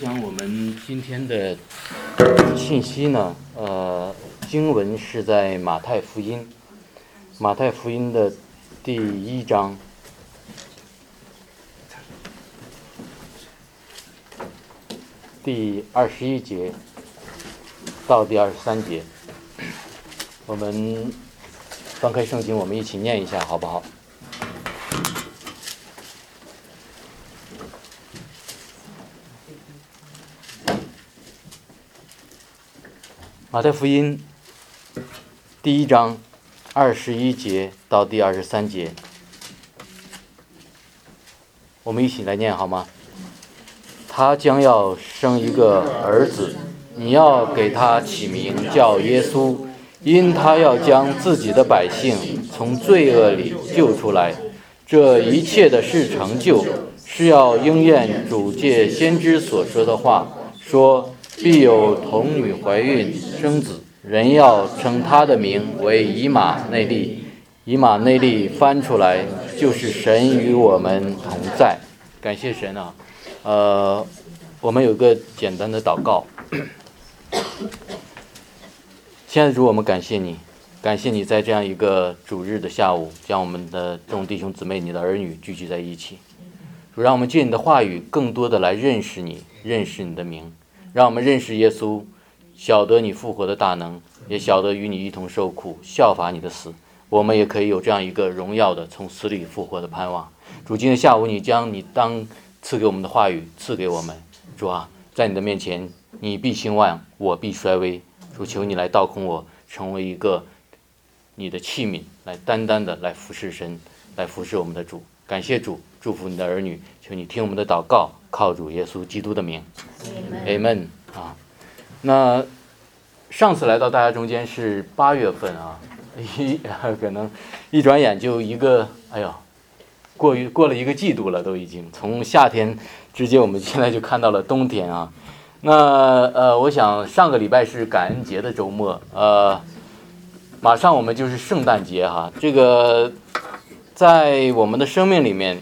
讲我们今天的信息呢，经文是在马太福音的第1章第21节到第23节。我们翻开圣经，我们一起念一下，好不好？马太福音第1章21节到第23节，我们一起来念好吗？他将要生一个儿子，你要给他起名叫耶稣，因他要将自己的百姓从罪恶里救出来。这一切的事成就，是要应验主借先知所说的话，说必有童女怀孕生子，人要称他的名为以马内利。以马内利翻出来就是神与我们同在。感谢神啊！我们有个简单的祷告。亲爱的主，我们感谢你，感谢你在这样一个主日的下午，将我们的众弟兄姊妹、你的儿女聚集在一起。主，让我们借你的话语更多的来认识你，认识你的名，让我们认识耶稣，晓得你复活的大能，也晓得与你一同受苦，效法你的死，我们也可以有这样一个荣耀的从死里复活的盼望。主，今天下午你将你当赐给我们的话语赐给我们。主啊，在你的面前，你必兴旺，我必衰微。主，求你来倒空我，成为一个你的器皿，来单单的来服侍神，来服侍我们的主。感谢主，祝福你的儿女，求你听我们的祷告，靠主耶稣基督的名 Amen 啊。那上次来到大家中间是8月份啊，可能一转眼就过了一个季度了，都已经从夏天直接我们现在就看到了冬天啊。那我想上个礼拜是感恩节的周末，马上我们就是圣诞节哈。这个在我们的生命里面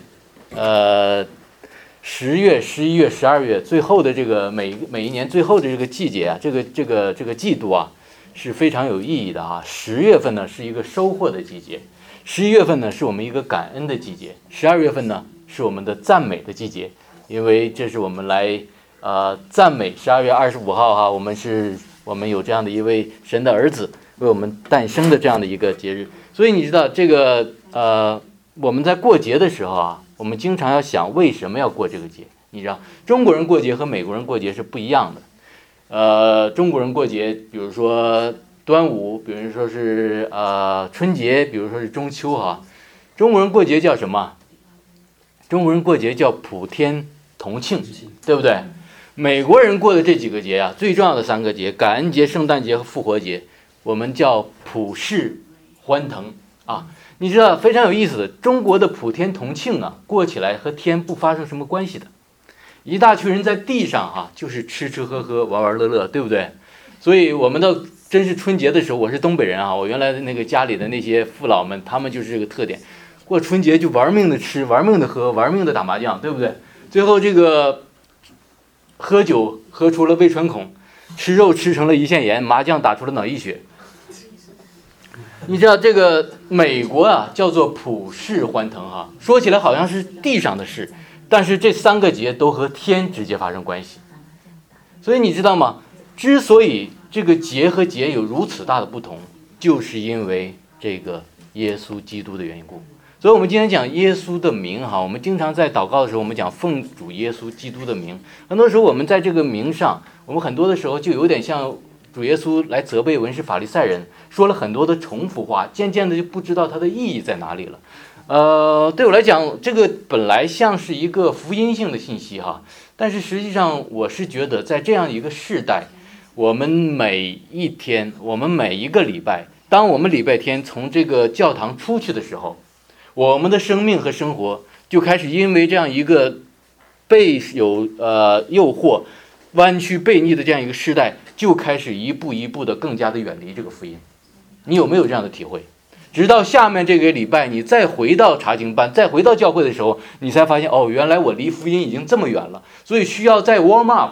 ，10月、11月、12月最后的这个每一年最后的这个季节啊，这个季度啊是非常有意义的啊。10月份呢是一个收获的季节，11月份呢是我们一个感恩的季节，12月份呢是我们的赞美的季节，因为这是我们来赞美12月25号哈，我们有这样的一位神的儿子为我们诞生的这样的一个节日。所以你知道这个我们在过节的时候啊，我们经常要想为什么要过这个节。你知道中国人过节和美国人过节是不一样的。中国人过节比如说端午，比如说是春节，比如说是中秋哈。中国人过节叫什么？中国人过节叫普天同庆，对不对？美国人过的这几个节啊，最重要的3个节，感恩节、圣诞节和复活节，我们叫普世欢腾啊。你知道非常有意思的，中国的普天同庆啊，过起来和天不发生什么关系的，一大群人在地上就是吃吃喝喝、玩玩乐乐，对不对？所以我们到真是春节的时候，我是东北人啊，我原来的那个家里的那些父老们，他们就是这个特点，过春节就玩命的吃、玩命的喝、玩命的打麻将，对不对？最后这个喝酒喝出了胃穿孔，吃肉吃成了胰腺炎，麻将打出了脑溢血。你知道这个美国啊叫做普世欢腾哈，说起来好像是地上的事，但是这3个节都和天直接发生关系。所以你知道吗？之所以这个节和节有如此大的不同，就是因为这个耶稣基督的缘故。所以我们今天讲耶稣的名哈，我们经常在祷告的时候，我们讲奉主耶稣基督的名。很多时候我们在这个名上，我们很多的时候就有点像主耶稣来责备文士法利赛人，说了很多的重复话，渐渐的就不知道它的意义在哪里了。对我来讲，这个本来像是一个福音性的信息哈，但是实际上我是觉得在这样一个世代，我们每一天，我们每一个礼拜，当我们礼拜天从这个教堂出去的时候，我们的生命和生活就开始因为这样一个被有诱惑、弯曲悖逆的这样一个时代，就开始一步一步的更加的远离这个福音。你有没有这样的体会？直到下面这个礼拜，你再回到查经班，再回到教会的时候，你才发现原来我离福音已经这么远了，所以需要再 warm up，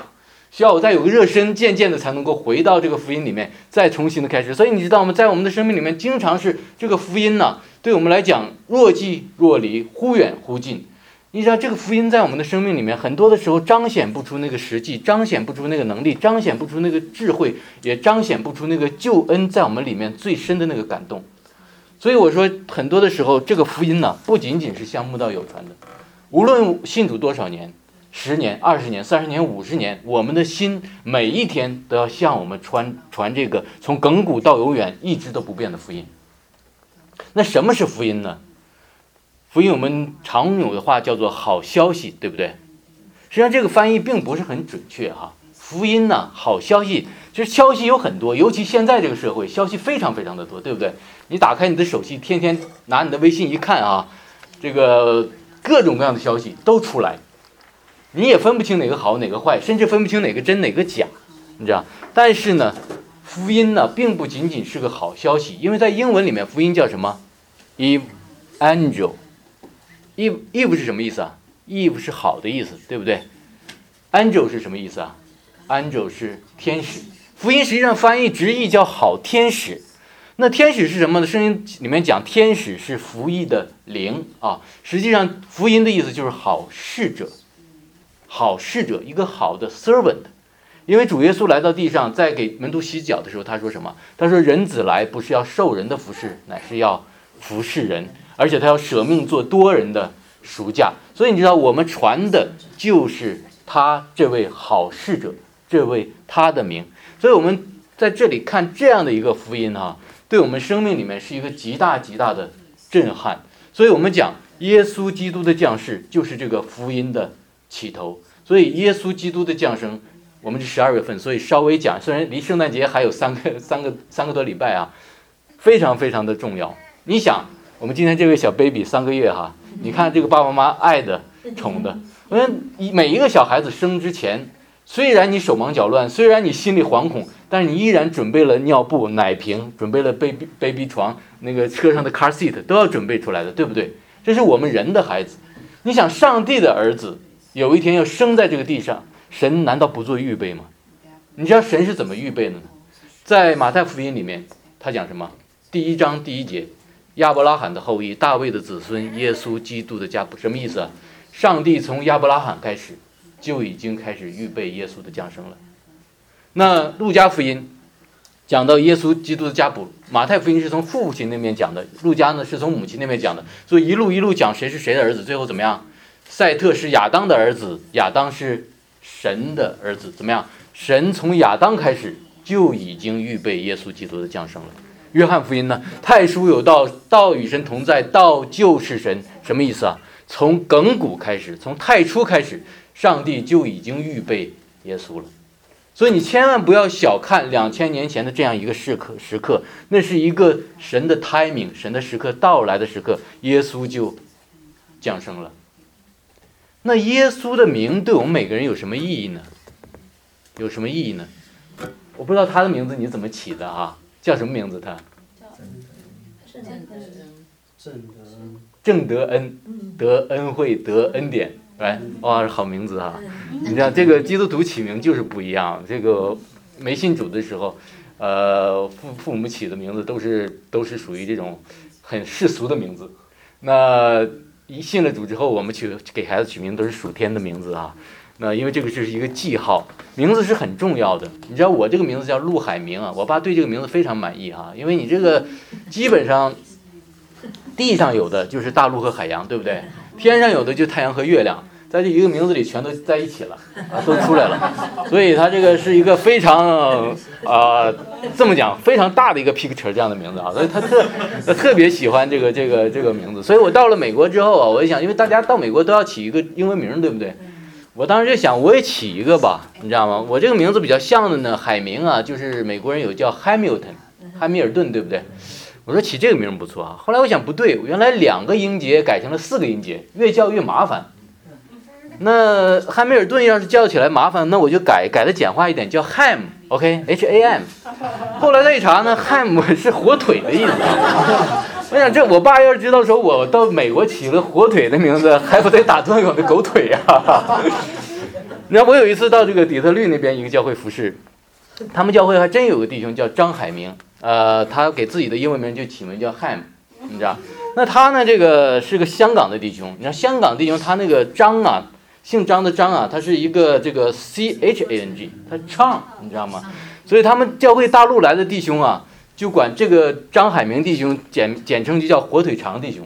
需要我再有个热身，渐渐的才能够回到这个福音里面，再重新的开始。所以你知道吗？在我们的生命里面，经常是这个福音呢，对我们来讲若即若离，忽远忽近。你知道这个福音在我们的生命里面，很多的时候彰显不出那个实际，彰显不出那个能力，彰显不出那个智慧，也彰显不出那个救恩在我们里面最深的那个感动。所以我说，很多的时候，这个福音呢，不仅仅是向慕道友传的，无论信主多少年，10年、20年、30年、50年，我们的心每一天都要向我们传这个从亘古到永远一直都不变的福音。那什么是福音呢？福音我们常有的话叫做好消息，对不对？实际上这个翻译并不是很准确哈。福音呢，好消息，其实消息有很多，尤其现在这个社会，消息非常非常的多，对不对？你打开你的手机，天天拿你的微信一看啊，这个各种各样的消息都出来，你也分不清哪个好哪个坏，甚至分不清哪个真哪个假，你知道？但是呢，福音呢并不仅仅是个好消息，因为在英文里面福音叫什么 ？Evangel。Eve 是什么意思啊？ Eve 是好的意思，对不对？ Angel 是什么意思啊？ Angel 是天使。福音实际上翻译直译叫好天使。那天使是什么呢？圣经里面讲天使是服役的灵啊。实际上福音的意思就是好使者，好使者，一个好的 servant。因为主耶稣来到地上，在给门徒洗脚的时候，他说什么？他说人子来不是要受人的服侍，乃是要服侍人，而且他要舍命做多人的赎价。所以你知道我们传的就是他这位好使者，这位他的名。所以我们在这里看这样的一个福音啊，对我们生命里面是一个极大极大的震撼。所以我们讲耶稣基督的降世就是这个福音的起头。所以耶稣基督的降生，我们是12月份，所以稍微讲，虽然离圣诞节还有三个多礼拜啊，非常非常的重要。你想我们今天这位小 baby 3个月哈，你看这个爸爸妈妈爱的宠的，我们每一个小孩子生之前，虽然你手忙脚乱，虽然你心里惶恐，但是你依然准备了尿布、奶瓶，准备了 baby 床，那个车上的 car seat 都要准备出来的，对不对？这是我们人的孩子。你想上帝的儿子有一天要生在这个地上，神难道不做预备吗？你知道神是怎么预备的呢？在马太福音里面他讲什么？第1章第1节，亚伯拉罕的后裔，大卫的子孙，耶稣基督的家谱。什么意思啊？上帝从亚伯拉罕开始就已经开始预备耶稣的降生了。那路加福音讲到耶稣基督的家谱，马太福音是从父亲那边讲的，路加呢是从母亲那边讲的，所以一路讲谁是谁的儿子，最后怎么样？赛特是亚当的儿子，亚当是神的儿子，怎么样？神从亚当开始就已经预备耶稣基督的降生了。约翰福音呢，太初有道，道与神同在，道就是神。什么意思啊？从亘古开始，从太初开始，上帝就已经预备耶稣了。所以你千万不要小看2000年前的这样一个时刻，那是一个神的 timing， 神的时刻到来的时刻，耶稣就降生了。那耶稣的名对我们每个人有什么意义呢？有什么意义呢？我不知道他的名字你怎么起的啊？叫什么名字他？正德恩，得恩惠，得恩典，哎，哇，好名字啊！你知道这个基督徒起名就是不一样。这个没信主的时候，父母起的名字都是属于这种很世俗的名字。那一信了主之后，我们给孩子取名都是属天的名字啊。那因为这个是一个记号，名字是很重要的。你知道我这个名字叫陆海明啊，我爸对这个名字非常满意啊，因为你这个基本上地上有的就是大陆和海洋，对不对？天上有的就是太阳和月亮，在这一个名字里全都在一起了啊，都出来了。所以它这个是一个非常这么讲非常大的一个 picture 这样的名字啊，所以他特别喜欢这个名字。所以我到了美国之后啊，我就想，因为大家到美国都要起一个英文名，对不对？我当时就想我也起一个吧，你知道吗？我这个名字比较像的呢，海明啊，就是美国人有叫 Hamilton 汉密尔顿，对不对？我说起这个名不错啊。后来我想不对，原来2个音节改成了4个音节，越叫越麻烦。那汉密尔顿要是叫起来麻烦，那我就改的简化一点，叫 Ham，OK， H-A-M。后来再一查呢，Ham 是火腿的意思。我想这我爸要是知道说我到美国起了火腿的名字，还不得打断我的狗腿啊！ 然后我有一次到这个底特律那边一个教会服侍，他们教会还真有个弟兄叫张海明，他给自己的英文名就起名叫 Ham， 你知道？那他呢，这个是个香港的弟兄，你知道香港弟兄他那个张啊，姓张的张啊，他是一个这个 CHANG， 他唱，你知道吗？所以他们教会大陆来的弟兄啊，就管这个张海明弟兄简称就叫火腿肠弟兄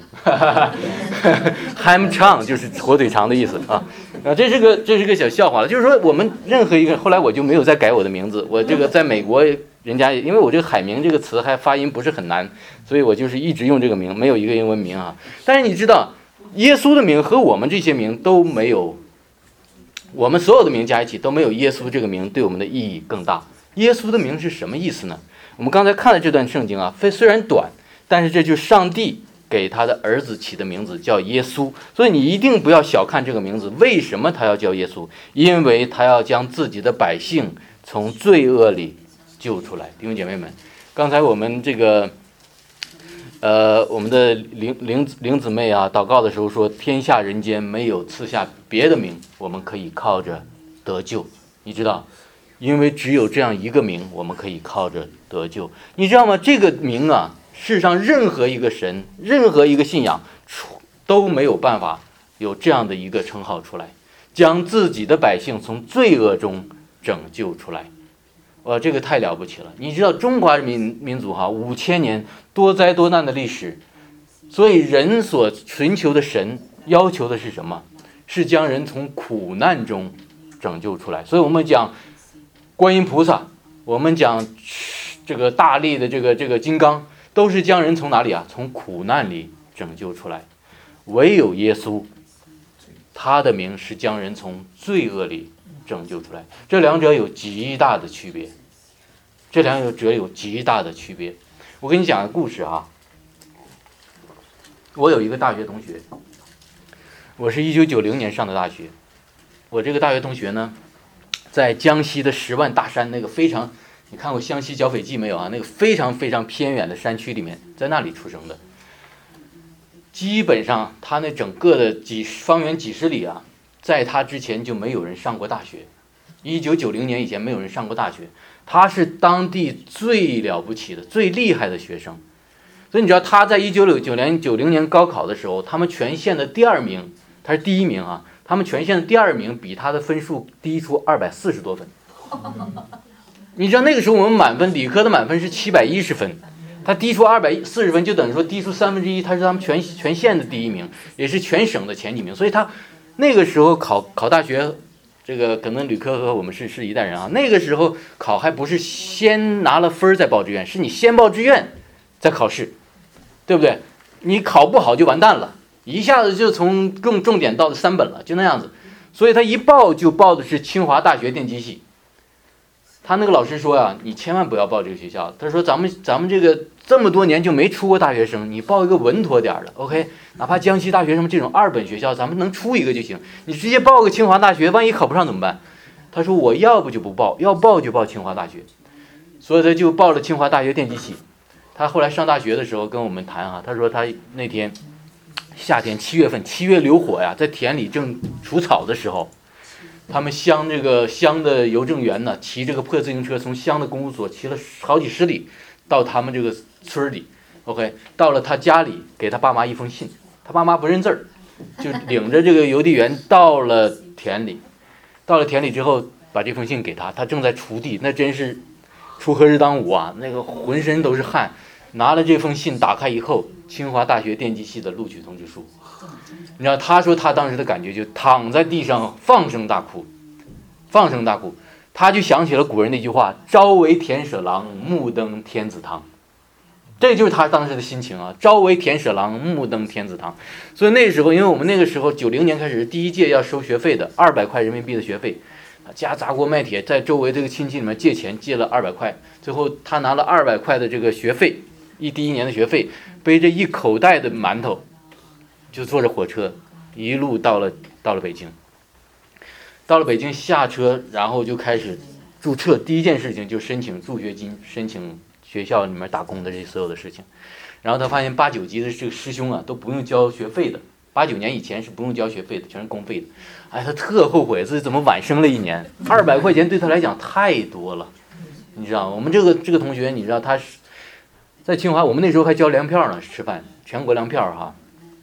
，Ham Chang 就是火腿肠的意思啊。这是个小笑话了，就是说我们任何一个，后来我就没有再改我的名字，我这个在美国人家因为我这个海明这个词还发音不是很难，所以我就是一直用这个名，没有一个英文名啊。但是你知道，耶稣的名和我们这些名都没有，我们所有的名加一起都没有耶稣这个名对我们的意义更大。耶稣的名是什么意思呢？我们刚才看了这段圣经啊，虽然短，但是这就是上帝给他的儿子起的名字叫耶稣，所以你一定不要小看这个名字。为什么他要叫耶稣？因为他要将自己的百姓从罪恶里救出来。弟兄姐妹们，刚才我们这个我们的灵姊妹啊祷告的时候说，天下人间没有赐下别的名我们可以靠着得救。你知道，因为只有这样一个名我们可以靠着得救。你知道吗？这个名啊，世上任何一个神，任何一个信仰都没有办法有这样的一个称号出来，将自己的百姓从罪恶中拯救出来。这个太了不起了。你知道中华民族5000年多灾多难的历史，所以人所寻求的神要求的是什么？是将人从苦难中拯救出来。所以我们讲观音菩萨，我们讲这个大力的这个金刚，都是将人从哪里啊？从苦难里拯救出来。唯有耶稣，他的名是将人从罪恶里拯救出来。这两者有极大的区别，我跟你讲个故事啊。我有一个大学同学，我是1990年上的大学。我这个大学同学呢，在江西的10万大山那个非常，你看过《湘西剿匪记》没有啊？那个非常非常偏远的山区里面，在那里出生的。基本上他那整个的方圆几十里啊，在他之前就没有人上过大学。1990年以前没有人上过大学，他是当地最了不起的、最厉害的学生。所以你知道他在1990年高考的时候，他们全县的第2名，他是第1名啊。他们全县的第2名比他的分数低出240多分。你知道那个时候我们满分，理科的满分是710分，他低出240分，就等于说低出1/3，他是他们全县的第1名，也是全省的前几名。所以他那个时候考大学，这个可能旅科和我们是一代人啊。那个时候考还不是先拿了分再报志愿，是你先报志愿再考试，对不对？你考不好就完蛋了，一下子就从重点到了3本了，就那样子。所以他一报就报的是清华大学电机系。他那个老师说啊，你千万不要报这个学校。他说咱们这个这么多年就没出过大学生，你报一个稳妥点的 ，OK， 哪怕江西大学什么这种2本学校，咱们能出一个就行。你直接报个清华大学，万一考不上怎么办？他说我要不就不报，要报就报清华大学。所以他就报了清华大学电机系。他后来上大学的时候跟我们谈啊，他说他那天夏天7月份，7月流火呀，在田里正除草的时候，他们乡的邮政员呢，骑这个破自行车从乡的公务所骑了好几十里到他们这个村里 ，OK， 到了他家里给他爸妈一封信，他爸妈不认字儿，就领着这个邮递员到了田里之后把这封信给他，他正在锄地，那真是锄禾日当午啊，那个浑身都是汗，拿了这封信打开以后，清华大学电机系的录取通知书。你知道他说他当时的感觉就躺在地上放声大哭，他就想起了古人那句话，朝为田舍郎，暮登天子堂。这就是他当时的心情啊，朝为田舍郎，暮登天子堂。所以那时候，因为我们那个时候90年开始第一届要收学费的，200块人民币的学费，家砸锅卖铁在周围这个亲戚里面借钱，借了200块，最后他拿了200块的这个学费，第一年的学费，背着一口袋的馒头，就坐着火车一路到了北京。到了北京下车，然后就开始注册，第一件事情就申请助学金，申请学校里面打工的这所有的事情。然后他发现8、9级的这个师兄啊都不用交学费的， 89年以前是不用交学费的，全是公费的。哎，他特后悔自己怎么晚生了1年，200块钱对他来讲太多了，你知道吗？我们这个同学，你知道他是在清华，我们那时候还交粮票呢，吃饭全国粮票哈。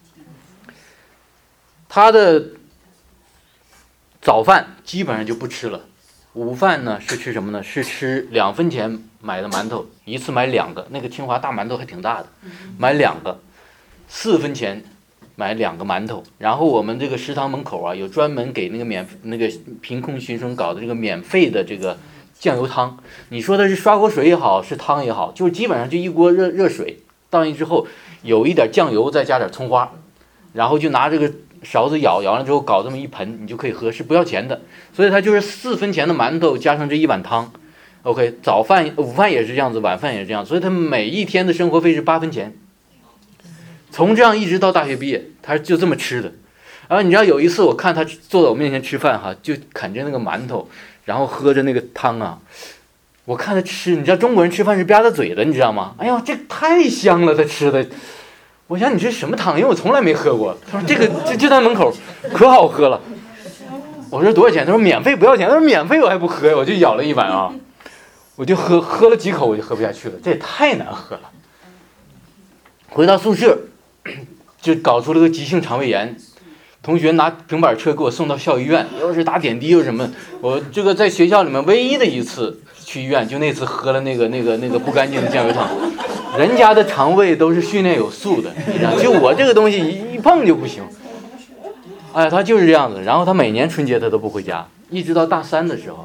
他的早饭基本上就不吃了，午饭呢是吃什么呢？是吃2分钱买的馒头，一次买2个，那个清华大馒头还挺大的，买2个，4分钱买2个馒头。然后我们这个食堂门口啊，有专门给那个贫困学生搞的这个免费的这个酱油汤。你说的是刷锅水也好，是汤也好，就是基本上就一锅热水倒进去之后，有一点酱油，再加点葱花，然后就拿这个勺子舀完了之后搞这么一盆，你就可以喝，是不要钱的。所以它就是4分钱的馒头加上这1碗汤。OK， 早饭午饭也是这样子，晚饭也是这样，所以他每一天的生活费是8分钱。从这样一直到大学毕业，他就这么吃的。然后你知道有一次我看他坐在我面前吃饭哈，就啃着那个馒头，然后喝着那个汤啊，我看他吃，你知道中国人吃饭是吧嗒嘴的，你知道吗？哎呦，这太香了，他吃的。我想你这什么汤？因为我从来没喝过。他说这个就在门口，可好喝了。我说多少钱？他说免费不要钱。他说免费我还不喝，我就舀了1碗啊，我就喝了几口我就喝不下去了，这也太难喝了。回到宿舍就搞出了个急性肠胃炎，同学拿平板车给我送到校医院，又是打点滴又什么。我这个在学校里面唯一的一次去医院，就那次喝了那个不干净的酱油汤。人家的肠胃都是训练有素的，你知道，就我这个东西一碰就不行。哎，他就是这样子。然后他每年春节他都不回家，一直到大三的时候，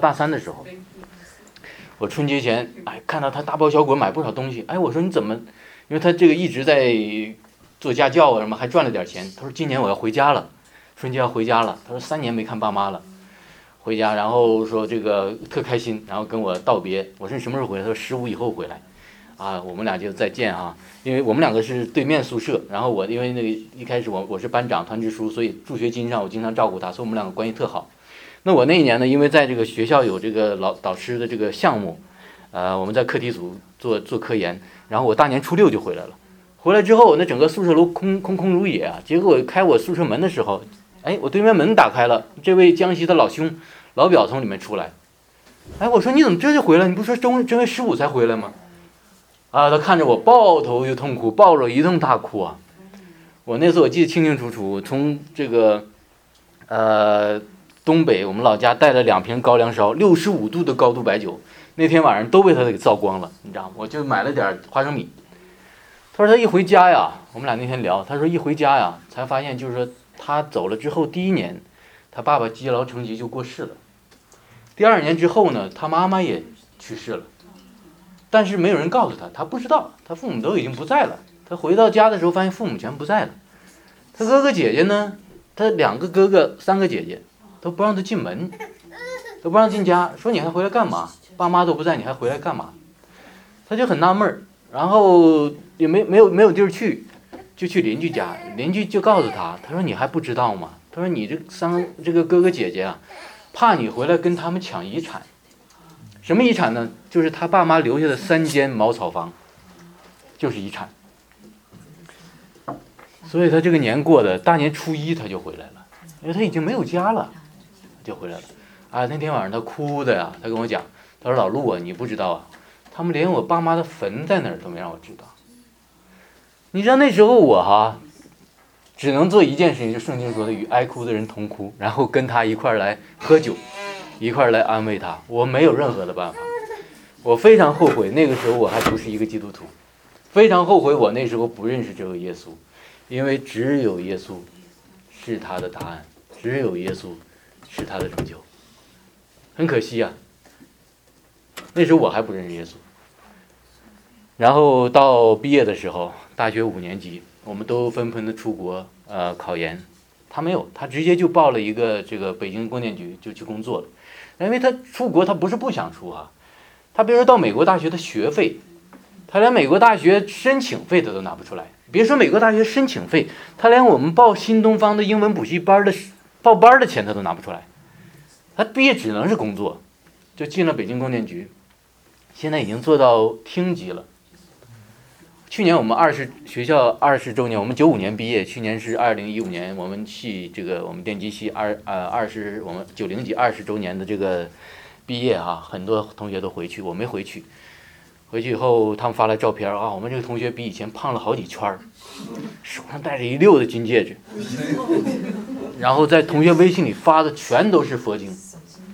我春节前看到他大包小裹买不少东西，我说你怎么？因为他这个一直在做家教啊什么，还赚了点钱。他说今年我要回家了，春节要回家了。他说3年没看爸妈了，回家，然后说这个特开心，然后跟我道别。我说你什么时候回来？他说15以后回来。我们俩就再见啊，因为我们2个是对面宿舍，然后我因为那个一开始我是班长团支书，所以助学金上我经常照顾他，所以我们2个关系特好。那我那一年呢，因为在这个学校有这个导师的这个项目，我们在课题组做科研，然后我大年初6就回来了。回来之后，那整个宿舍楼空如也啊。结果我开我宿舍门的时候，我对面门打开了，这位江西的老兄老表从里面出来。我说你怎么这就回来？你不说正月15才回来吗？他看着我抱头就痛哭，抱着一顿大哭啊。我那次我记得清清楚楚，从这个东北我们老家带了2瓶高粱烧，65度的高度白酒，那天晚上都被他给造光了，你知道吗？我就买了点花生米。他说他一回家呀，我们俩那天聊，他说一回家呀，才发现就是说他走了之后第1年，他爸爸积劳成疾就过世了。第2年之后呢，他妈妈也去世了。但是没有人告诉他，他不知道，他父母都已经不在了。他回到家的时候发现父母全不在了。他哥哥姐姐呢，他2个哥哥3个姐姐都不让他进门，都不让进家，说你还回来干嘛？爸妈都不在，你还回来干嘛？他就很纳闷，然后也没有地儿去，就去邻居家，邻居就告诉他，他说你还不知道吗？他说你这个哥哥姐姐啊，怕你回来跟他们抢遗产。什么遗产呢？就是他爸妈留下的3间茅草房，就是遗产。所以他这个年过的大年初1他就回来了，因为他已经没有家了，就回来了。那天晚上他哭的呀，他跟我讲，他说老陆啊，你不知道啊，他们连我爸妈的坟在哪儿都没让我知道。你知道那时候我只能做一件事情，就圣经说的与哀哭的人同哭，然后跟他一块来喝酒，一块来安慰他。我没有任何的办法，我非常后悔那个时候我还不是一个基督徒，非常后悔我那时候不认识这位耶稣，因为只有耶稣是他的答案，只有耶稣是他的拯救。很可惜啊，那时候我还不认识耶稣。然后到毕业的时候，大学5年级，我们都纷纷的出国考研。他没有，他直接就报了一个这个北京供电局就去工作了。因为他出国他不是不想出他比如说到美国大学的学费，他连美国大学申请费他都拿不出来，别说美国大学申请费，他连我们报新东方的英文补习班的报班的钱他都拿不出来。他毕业只能是工作，就进了北京供电局，现在已经做到厅级了。 去年我们学校20周年，我们95年毕业，去年是2015年，我们系我们电机系我们90级20周年的这个毕业啊，很多同学都回去，我没回去。回去以后，他们发来照片啊，我们这个同学比以前胖了好几圈儿，手上戴着一溜的金戒指，然后在同学微信里发的全都是佛经，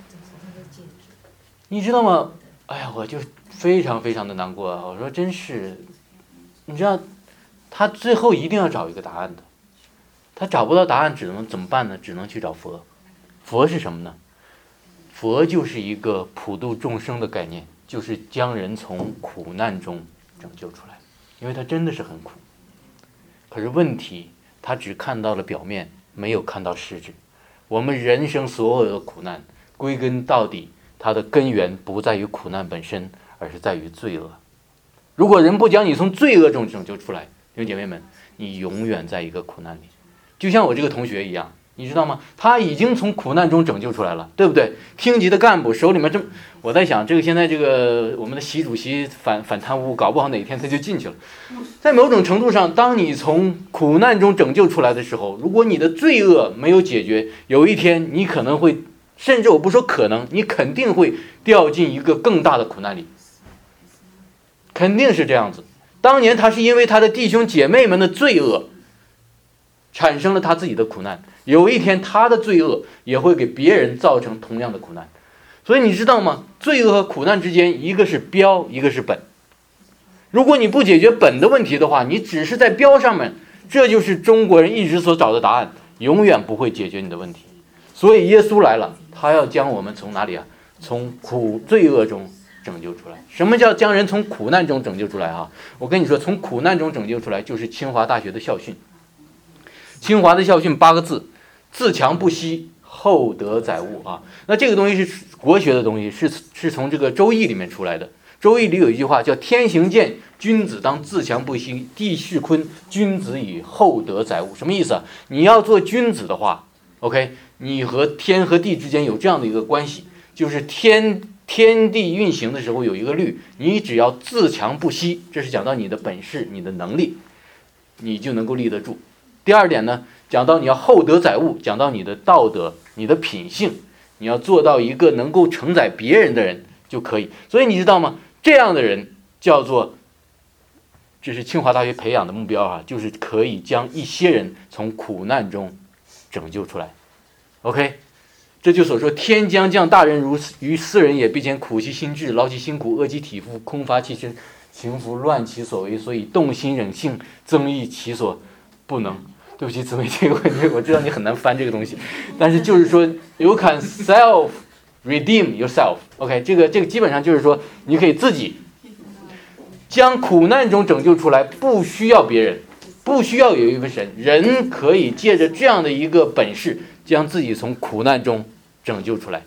你知道吗？哎呀，我就非常非常的难过啊！我说真是，你知道，他最后一定要找一个答案的，他找不到答案，只能怎么办呢？只能去找佛。佛是什么呢？佛就是一个普度众生的概念，就是将人从苦难中拯救出来，因为他真的是很苦。可是问题，他只看到了表面，没有看到实质。我们人生所有的苦难，归根到底，它的根源不在于苦难本身，而是在于罪恶。如果人不将你从罪恶中拯救出来，弟兄姐妹们，你永远在一个苦难里。就像我这个同学一样，你知道吗？他已经从苦难中拯救出来了，对不对？厅级的干部手里面我在想，现在我们的习主席反贪污，搞不好哪天他就进去了。在某种程度上，当你从苦难中拯救出来的时候，如果你的罪恶没有解决，有一天你可能会，甚至我不说可能，你肯定会掉进一个更大的苦难里，肯定是这样子。当年他是因为他的弟兄姐妹们的罪恶产生了他自己的苦难，有一天他的罪恶也会给别人造成同样的苦难。所以你知道吗？罪恶和苦难之间，一个是标，一个是本。如果你不解决本的问题的话，你只是在标上面，这就是中国人一直所找的答案，永远不会解决你的问题。所以耶稣来了，他要将我们从哪里啊？从罪恶中拯救出来。什么叫将人从苦难中拯救出来啊？我跟你说，从苦难中拯救出来，就是清华大学的校训。清华的校训8个字：自强不息，厚德载物啊。那这个东西是国学的东西，是从这个《周易》里面出来的。《周易》里有一句话叫“天行健，君子当自强不息；地势坤，君子以厚德载物”。什么意思啊？你要做君子的话 ，OK， 你和天和地之间有这样的一个关系，就是天地运行的时候有一个律，你只要自强不息，这是讲到你的本事、你的能力，你就能够立得住。第二点呢，讲到你要厚德载物，讲到你的道德、你的品性，你要做到一个能够承载别人的人就可以。所以你知道吗？这样的人叫做，这是清华大学培养的目标啊，就是可以将一些人从苦难中拯救出来。OK， 这就所说天将降大任于斯人也，必先苦其心志，劳其筋骨，饿其体肤，空乏其身，行拂乱其所为，所以动心忍性，增益其所不能。对不起，姊妹，这个问题我知道你很难翻这个东西，但是就是说 you can self redeem yourself。OK， 这个基本上就是说你可以自己将苦难中拯救出来，不需要别人，不需要有一位神，人可以借着这样的一个本事，将自己从苦难中拯救出来，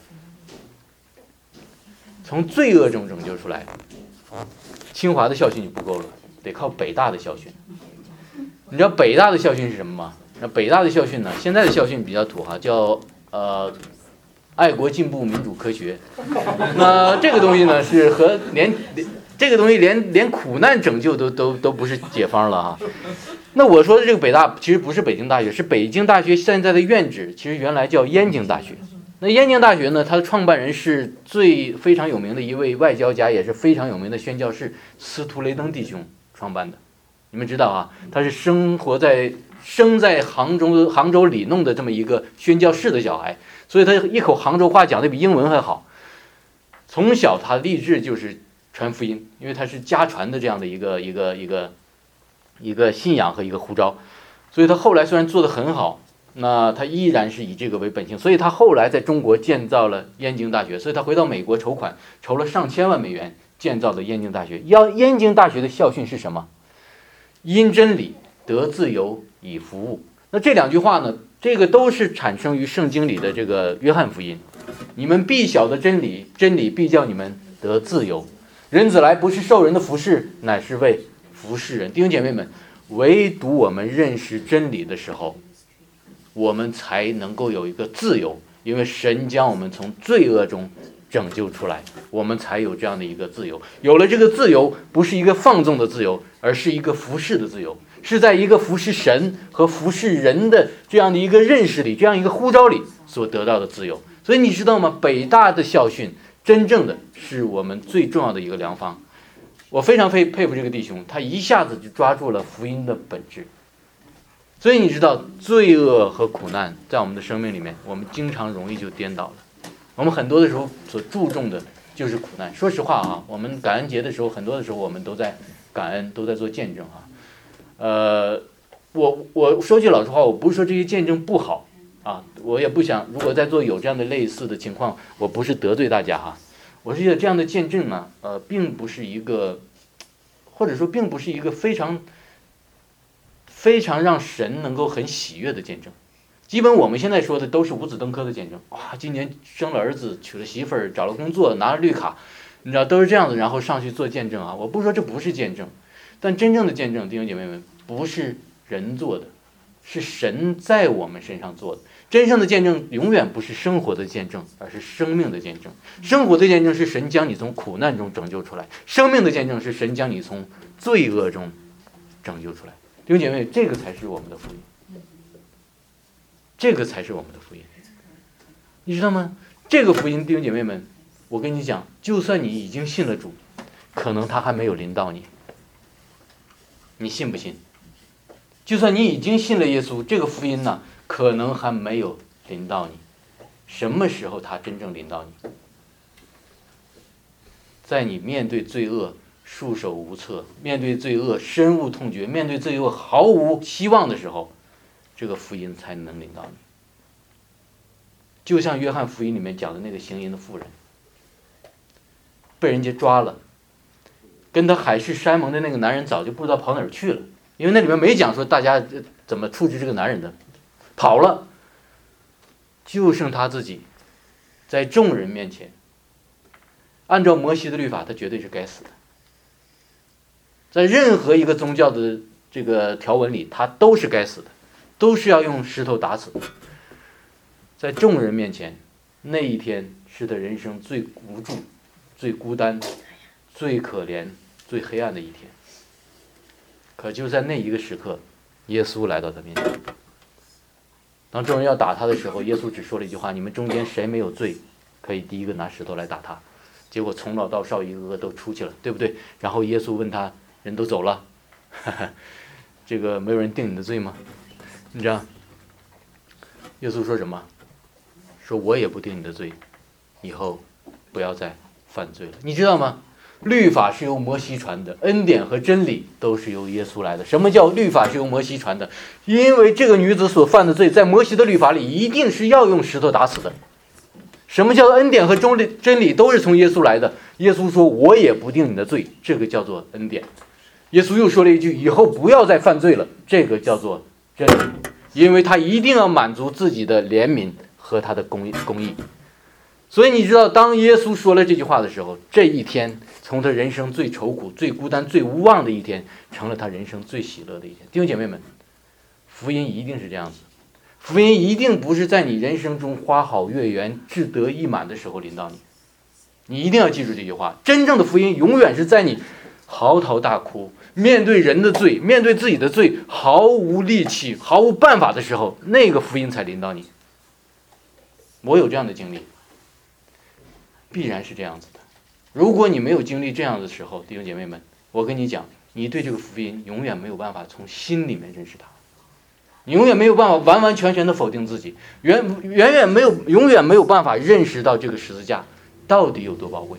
从罪恶中拯救出来。清华的校训就不够了，得靠北大的校训。你知道北大的校训是什么吗？那北大的校训呢？现在的校训比较土哈，叫爱国进步民主科学。那这个东西呢，是和这个东西连苦难拯救都不是解方了哈。那我说的这个北大其实不是北京大学，是北京大学现在的院址，其实原来叫燕京大学。那燕京大学呢，它的创办人是非常有名的一位外交家，也是非常有名的宣教士司徒雷登弟兄创办的。你们知道啊，他是生在杭州里弄的这么一个宣教士的小孩，所以他一口杭州话讲得比英文还好。从小他立志就是传福音，因为他是家传的这样的一个信仰和一个呼召，所以他后来虽然做得很好，那他依然是以这个为本性，所以他后来在中国建造了燕京大学，所以他回到美国筹款，筹了上千万美元建造的燕京大学。燕京大学的校训是什么？因真理得自由以服务。那这两句话呢，这个都是产生于圣经里的这个约翰福音。你们必晓得真理，真理必叫你们得自由。人子来不是受人的服侍，乃是为服侍人。弟兄姐妹们，唯独我们认识真理的时候，我们才能够有一个自由，因为神将我们从罪恶中拯救出来，我们才有这样的一个自由。有了这个自由，不是一个放纵的自由，而是一个服侍的自由，是在一个服侍神和服侍人的这样的一个认识里，这样一个呼召里所得到的自由。所以你知道吗？北大的校训真正的是我们最重要的一个良方。我非常佩服这个弟兄，他一下子就抓住了福音的本质。所以你知道，罪恶和苦难在我们的生命里面，我们经常容易就颠倒了。我们很多的时候所注重的就是苦难。说实话啊，我们感恩节的时候，很多的时候我们都在感恩，都在做见证啊。我说句老实话，我不是说这些见证不好啊，我也不想，如果在座有这样的类似的情况，我不是得罪大家哈。我是觉得这样的见证呢，并不是一个，或者说并不是一个非常让神能够很喜悦的见证。基本我们现在说的都是五子登科的见证。哇，今年生了儿子，娶了媳妇儿，找了工作，拿了绿卡，你知道都是这样子，然后上去做见证啊。我不说这不是见证，但真正的见证，弟兄姐妹们，不是人做的，是神在我们身上做的。真正的见证永远不是生活的见证，而是生命的见证。生活的见证是神将你从苦难中拯救出来，生命的见证是神将你从罪恶中拯救出来。弟兄姐妹，这个才是我们的福音，这个才是我们的福音，你知道吗？这个福音，弟兄姐妹们，我跟你讲，就算你已经信了主，可能他还没有临到你，你信不信？就算你已经信了耶稣，这个福音呢，可能还没有临到你。什么时候他真正临到你？在你面对罪恶束手无策，面对罪恶深恶痛绝，面对罪恶毫无希望的时候，这个福音才能临到你。就像约翰福音里面讲的那个行淫的妇人，被人家抓了，跟他海誓山盟的那个男人早就不知道跑哪儿去了，因为那里面没讲说大家怎么处置这个男人的，跑了，就剩他自己在众人面前，按照摩西的律法，他绝对是该死的。在任何一个宗教的这个条文里，他都是该死的，都是要用石头打死的。在众人面前，那一天是他人生最无助、最孤单、最可怜、最黑暗的一天。可就在那一个时刻，耶稣来到他面前。当众人要打他的时候，耶稣只说了一句话：你们中间谁没有罪，可以第一个拿石头来打他。结果从老到少一个个都出去了，对不对？然后耶稣问他，人都走了，这个没有人定你的罪吗？你知道耶稣说什么？说我也不定你的罪，以后不要再犯罪了。你知道吗？律法是由摩西传的，恩典和真理都是由耶稣来的。什么叫律法是由摩西传的？因为这个女子所犯的罪，在摩西的律法里一定是要用石头打死的。什么叫做恩典和真理都是从耶稣来的？耶稣说我也不定你的罪，这个叫做恩典。耶稣又说了一句，以后不要再犯罪了，这个叫做真理。因为他一定要满足自己的怜悯和他的公义。所以你知道，当耶稣说了这句话的时候，这一天从他人生最愁苦、最孤单、最无望的一天，成了他人生最喜乐的一天。弟兄姐妹们，福音一定是这样子，福音一定不是在你人生中花好月圆、志得意满的时候临到你。你一定要记住这句话，真正的福音永远是在你嚎啕大哭，面对人的罪，面对自己的罪，毫无力气、毫无办法的时候，那个福音才临到你。我有这样的经历，必然是这样子的。如果你没有经历这样的时候，弟兄姐妹们，我跟你讲，你对这个福音永远没有办法从心里面认识它，你永远没有办法完完全全的否定自己，永远没有办法认识到这个十字架到底有多宝贵。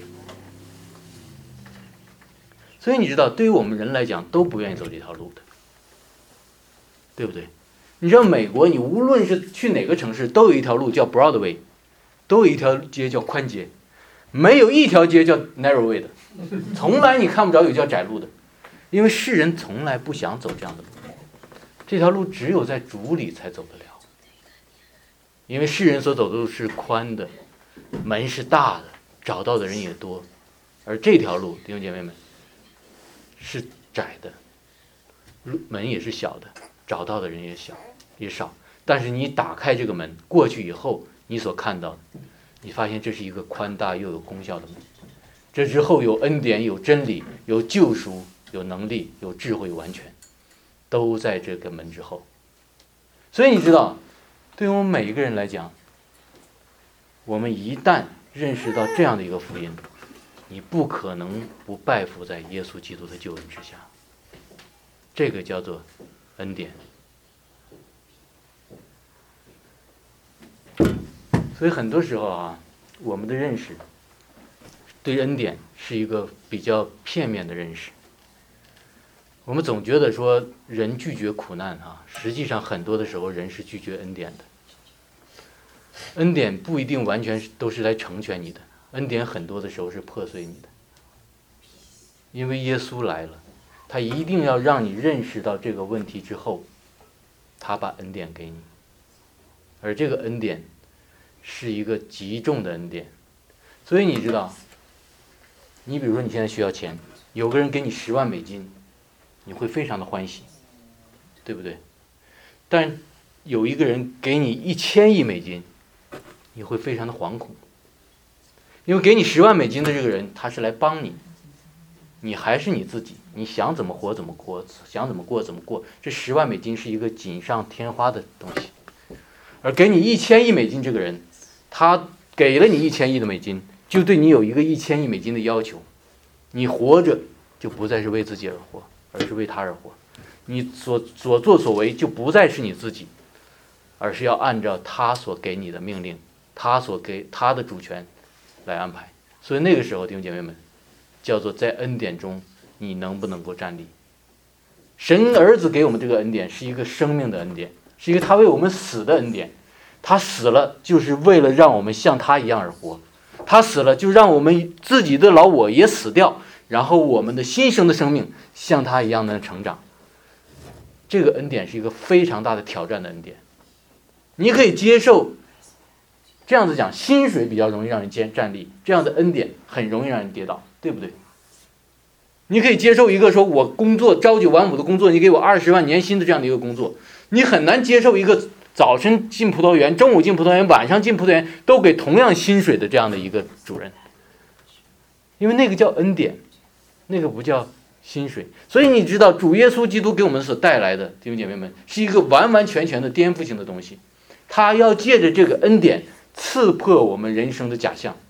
所以你知道，对于我们人来讲，都不愿意走这条路的，对不对？你知道美国，你无论是去哪个城市，都有一条路叫 Broadway， 都有一条街叫宽街，没有一条街叫 narrow way 的，从来你看不着有叫窄路的，因为世人从来不想走这样的路，这条路只有在主里才走得了，因为世人所走的路是宽的，门是大的，找到的人也多，而这条路，弟兄姐妹们，是窄的，门也是小的，找到的人也少，但是你打开这个门过去以后，你所看到的你发现这是一个宽大又有功效的门。这之后有恩典，有真理，有救赎，有能力，有智慧，有完全，都在这个门之后。所以你知道，对于我们每一个人来讲，我们一旦认识到这样的一个福音，你不可能不拜服在耶稣基督的救恩之下。这个叫做恩典。所以很多时候啊，我们的认识对恩典是一个比较片面的认识。我们总觉得说人拒绝苦难啊，实际上很多的时候人是拒绝恩典的。恩典不一定完全都是来成全你的，恩典很多的时候是破碎你的。因为耶稣来了，他一定要让你认识到这个问题之后，他把恩典给你。而这个恩典是一个极重的恩典。所以你知道，你比如说你现在需要钱，有个人给你10万美金，你会非常的欢喜，对不对？但有一个人给你1000亿美金，你会非常的惶恐。因为给你10万美金的这个人，他是来帮你，你还是你自己，你想怎么活怎么过，想怎么过怎么过。这10万美金是一个锦上添花的东西。而给你1000亿美金这个人，他给了你1000亿的美金，就对你有一个1000亿美金的要求。你活着就不再是为自己而活，而是为他而活。你所作所为就不再是你自己，而是要按照他所给你的命令，他所给他的主权来安排。所以那个时候弟兄姐妹们，叫做在恩典中你能不能够站立。神儿子给我们这个恩典是一个生命的恩典，是一个他为我们死的恩典。他死了就是为了让我们像他一样而活，他死了就让我们自己的老我也死掉，然后我们的新生的生命像他一样的成长。这个恩典是一个非常大的挑战的恩典。你可以接受，这样子讲，薪水比较容易让人站立，这样的恩典很容易让人跌倒，对不对？你可以接受一个说我工作朝9晚5的工作，你给我20万年薪的这样的一个工作，你很难接受一个早晨进葡萄园，中午进葡萄园，晚上进葡萄园都给同样薪水的这样的一个主人，因为那个叫恩典，那个不叫薪水。所以你知道主耶稣基督给我们所带来的，弟兄姐妹们，是一个完完全全的颠覆性的东西。他要借着这个恩典刺破我们人生的假象，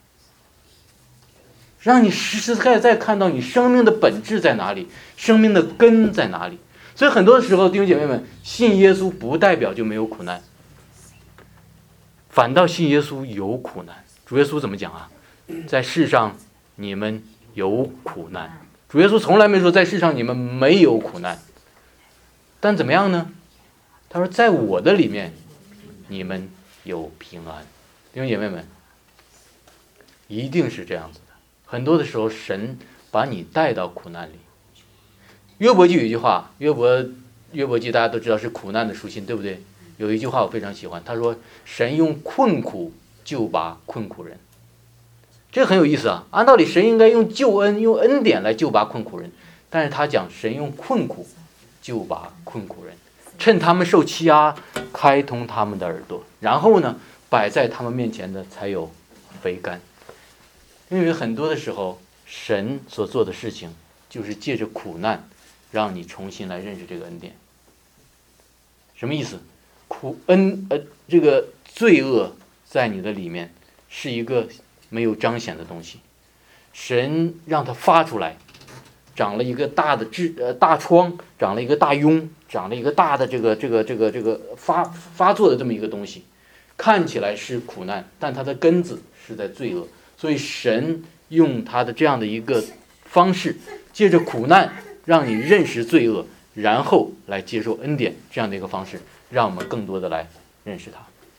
让你实实在在看到你生命的本质在哪里，生命的根在哪里。所以很多时候弟兄姐妹们，信耶稣不代表就没有苦难，反倒信耶稣有苦难。主耶稣怎么讲啊？在世上你们有苦难。主耶稣从来没说在世上你们没有苦难，但怎么样呢？他说在我的里面你们有平安。弟兄姐妹们，一定是这样子的。很多的时候神把你带到苦难里。约伯记有一句话，约伯记大家都知道是苦难的书信，对不对？有一句话我非常喜欢，他说神用困苦救拔困苦人。这个很有意思啊。按道理神应该用救恩用恩典来救拔困苦人，但是他讲神用困苦救拔困苦人，趁他们受欺压开通他们的耳朵，然后呢摆在他们面前的才有肥甘。因为很多的时候神所做的事情就是借着苦难让你重新来认识这个恩典。什么意思？这个罪恶在你的里面是一个没有彰显的东西，神让它发出来，长了一个大的大疮，长了一个大痈，长了一个大的这个发作的这么一个东西，看起来是苦难，但它的根子是在罪恶。所以神用他的这样的一个方式，借着苦难让你认识罪恶，然后来接受恩典，这样的一个方式让我们更多的来认识他。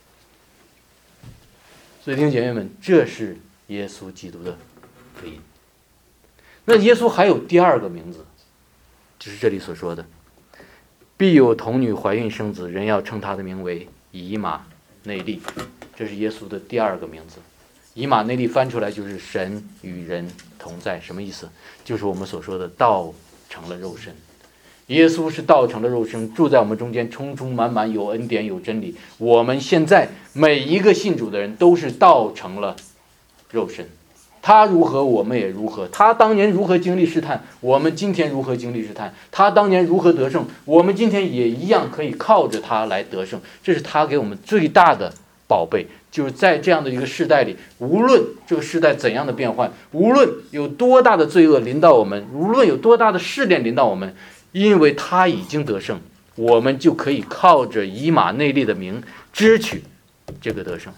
所以弟兄姐妹们，这是耶稣基督的福音。那耶稣还有第二个名字，就是这里所说的必有童女怀孕生子，人要称他的名为以马内利。这是耶稣的第二个名字。以马内利翻出来就是神与人同在。什么意思？就是我们所说的道成了肉身。 耶稣是道成了肉身，住在我们中间，充充满满，有恩典有真理。我们现在每一个信主的人都是道成了肉身，他如何我们也如何，他当年如何经历试探，我们今天如何经历试探，他当年如何得胜，我们今天也一样可以靠着他来得胜。这是他给我们最大的宝贝，就是在这样的一个时代里，无论这个时代怎样的变换，无论有多大的罪恶临到我们，无论有多大的试炼临到我们，因为他已经得胜，我们就可以靠着以马内利的名支取这个得胜。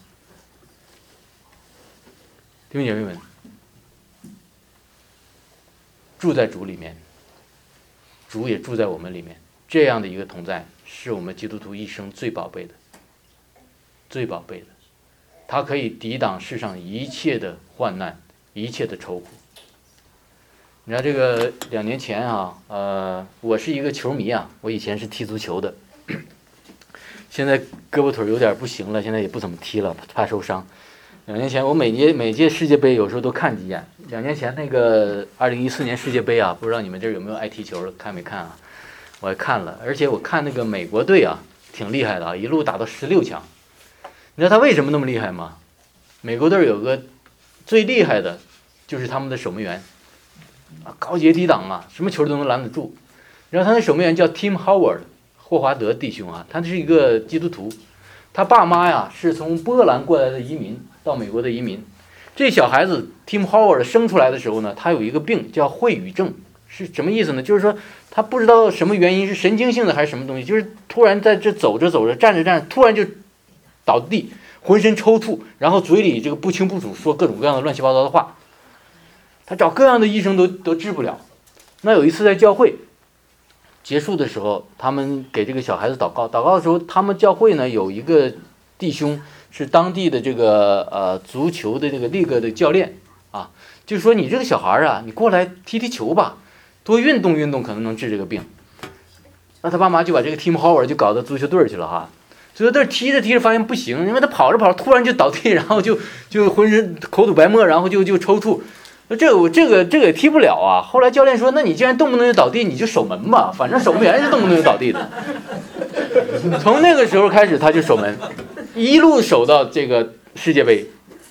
弟兄姐妹们，住在主里面，主也住在我们里面，这样的一个同在是我们基督徒一生最宝贝的，最宝贝的。它可以抵挡世上一切的患难，一切的愁苦。你知道这个2年前啊，我是一个球迷啊，我以前是踢足球的，现在胳膊腿有点不行了，现在也不怎么踢了，怕受伤。2年前我每届世界杯有时候都看几眼。2年前那个2014年世界杯啊，不知道你们这儿有没有爱踢球的，看没看啊？我还看了，而且我看那个美国队啊，挺厉害的啊，一路打到16强。你知道他为什么那么厉害吗？美国队有个最厉害的，就是他们的守门员啊，高阶抵挡啊，什么球都能拦得住。然后他的守门员叫 Tim Howard 霍华德弟兄啊，他是一个基督徒，他爸妈呀是从波兰过来的移民，到美国的移民。这小孩子 Tim Howard 生出来的时候呢，他有一个病叫秽语症，是什么意思呢？就是说他不知道什么原因，是神经性的还是什么东西，就是突然在这走着走着，站着站着，突然就倒地，浑身抽搐，然后嘴里这个不清不楚，说各种各样的乱七八糟的话。他找各样的医生都治不了。那有一次在教会结束的时候，他们给这个小孩子祷告的时候，他们教会呢有一个弟兄是当地的这个足球的这个league的教练啊，就说你这个小孩啊，你过来踢踢球吧，多运动运动可能能治这个病。那他爸妈就把这个 Tim Howard 就搞到足球队去了哈。足球队踢着踢着发现不行，因为他跑着跑着突然就倒地，然后就浑身口吐白沫，然后就抽搐。这个也踢不了啊。后来教练说，那你既然动不动就倒地，你就守门吧，反正守门员是动不动就倒地的。从那个时候开始他就守门，一路守到这个世界杯。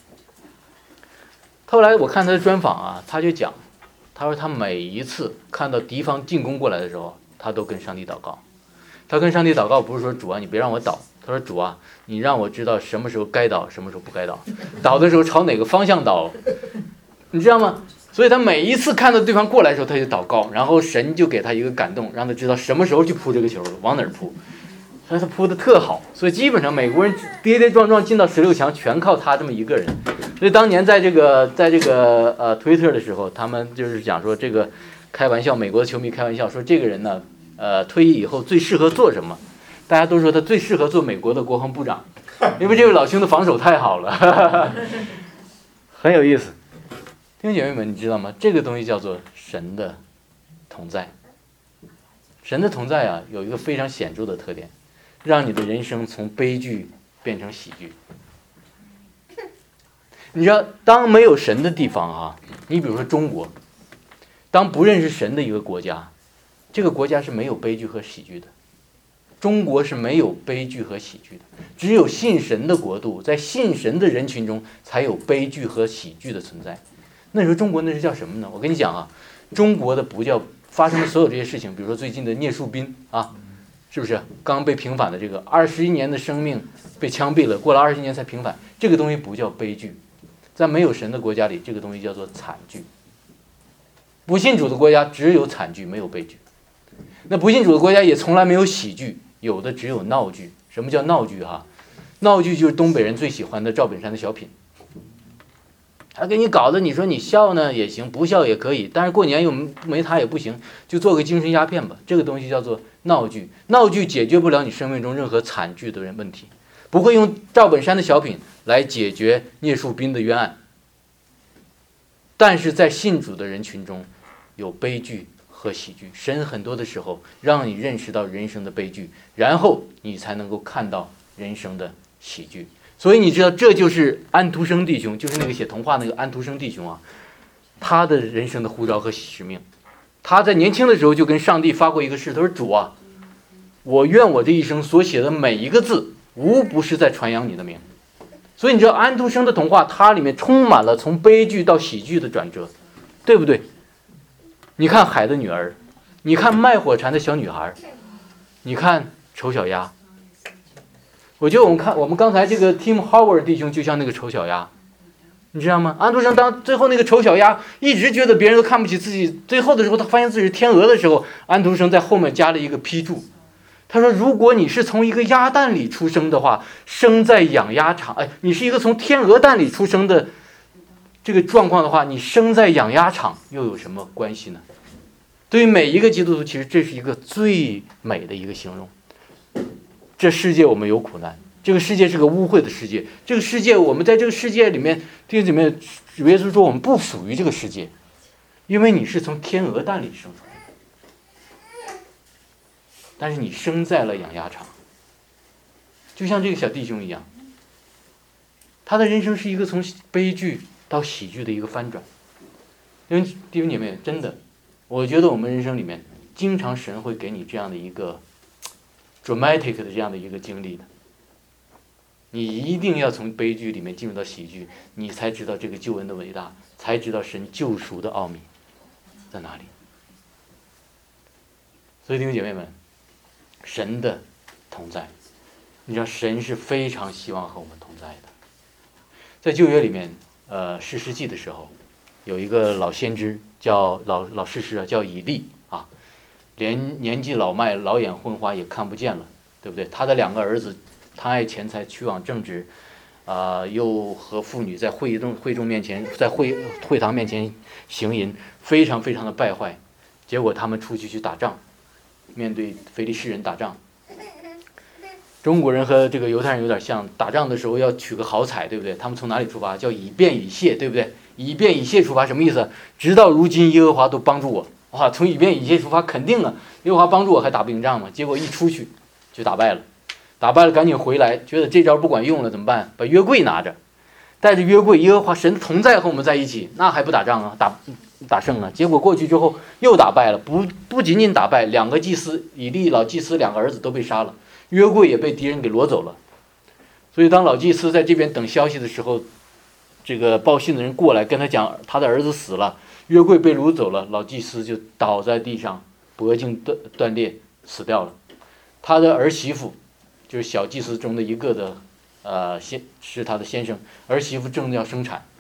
后来我看他的专访啊，他就讲，他说他每一次看到敌方进攻过来的时候，他都跟上帝祷告。他跟上帝祷告不是说主啊你别让我倒，他说主啊你让我知道什么时候该倒，什么时候不该倒，倒的时候朝哪个方向倒，你知道吗？所以他每一次看到对方过来的时候他就祷告，然后神就给他一个感动，让他知道什么时候去扑这个球，往哪儿扑。所以他扑的特好，所以基本上美国人跌跌撞撞进到16强全靠他这么一个人。所以当年在这个推特的时候，他们就是讲说这个开玩笑，美国的球迷开玩笑说这个人呢退役以后最适合做什么？大家都说他最适合做美国的国防部长，因为这位老兄的防守太好了，很有意思。弟兄姐妹们，你知道吗？这个东西叫做神的同在。神的同在啊，有一个非常显著的特点，让你的人生从悲剧变成喜剧。你知道，当没有神的地方啊，你比如说中国，当不认识神的一个国家，这个国家是没有悲剧和喜剧的。中国是没有悲剧和喜剧的，只有信神的国度，在信神的人群中才有悲剧和喜剧的存在。那时候中国那是叫什么呢？我跟你讲啊，中国的不叫发生的所有这些事情，比如说最近的聂树斌啊，是不是刚被平反的这个21年的生命被枪毙了，过了20年才平反，这个东西不叫悲剧，在没有神的国家里，这个东西叫做惨剧。不信主的国家只有惨剧，没有悲剧。那不信主的国家也从来没有喜剧，有的只有闹剧。什么叫闹剧哈？闹剧就是东北人最喜欢的赵本山的小品。他给你搞的，你说你笑呢也行，不笑也可以，但是过年又没他也不行，就做个精神鸦片吧。这个东西叫做闹剧。闹剧解决不了你生命中任何惨剧的问题，不会用赵本山的小品来解决聂树斌的冤案。但是在信主的人群中，有悲剧和喜剧。神很多的时候让你认识到人生的悲剧，然后你才能够看到人生的喜剧。所以你知道，这就是安徒生弟兄，就是那个写童话那个安徒生弟兄啊，他的人生的呼召和使命。 他在年轻的时候就跟上帝发过一个誓，他说：“主啊，我愿我这一生所写的每一个字，无不是在传扬你的名。”所以你知道安徒生的童话，它里面充满了从悲剧到喜剧的转折，对不对？你看《海的女儿》，你看卖火柴的小女孩，你看丑小鸭。我觉得我们刚才这个 Tim Howard 弟兄就像那个丑小鸭，你知道吗？安徒生当最后那个丑小鸭一直觉得别人都看不起自己，最后的时候他发现自己是天鹅的时候，安徒生在后面加了一个批注，他说：“如果你是从一个鸭蛋里出生的话，生在养鸭场，你是一个从天鹅蛋里出生的这个状况的话，你生在养鸭场又有什么关系呢？”对于每一个基督徒，其实这是一个最美的一个形容。这世界我们有苦难，这个世界是个污秽的世界，这个世界我们在这个世界里面，弟兄姐妹，主耶稣说我们不属于这个世界，因为你是从天鹅蛋里生出来的，但是你生在了养鸭场，就像这个小弟兄一样，他的人生是一个从悲剧到喜剧的一个翻转。因为弟兄姐妹，真的，我觉得我们人生里面经常神会给你这样的一个 dramatic 的这样的一个经历的，你一定要从悲剧里面进入到喜剧，你才知道这个救恩的伟大，才知道神救赎的奥秘在哪里。所以弟兄姐妹们，神的同在，你知道神是非常希望和我们同在的。在旧约里面，士师记的时候，有一个老先知叫老士师叫以利啊，连年纪老迈、老眼昏花也看不见了，对不对？他的2个儿子贪爱钱财、屈枉正直，又和妇女在会众面前，在会堂面前行淫，非常非常的败坏。结果他们出去打仗，面对非利士人打仗。中国人和这个犹太人有点像，打仗的时候要取个好彩，对不对？他们从哪里出发？叫以便以谢，对不对？以便以谢出发什么意思？直到如今耶和华都帮助我，哇！从以便以谢出发，肯定啊，耶和华帮助我还打不赢仗嘛。结果一出去就打败了，赶紧回来，觉得这招不管用了怎么办？把约柜拿着，带着约柜，耶和华神同在和我们在一起，那还不打仗啊？打胜啊！结果过去之后又打败了，不仅仅打败，2个祭司以利老祭司2个儿子都被杀了，约柜也被敌人给掳走了。所以当老祭司在这边等消息的时候，这个报信的人过来跟他讲他的儿子死了，约柜被掳走了，老祭司就倒在地上，脖颈断裂死掉了。他的儿媳妇就是小祭司中的一个的是他的先生，儿媳妇正要生产，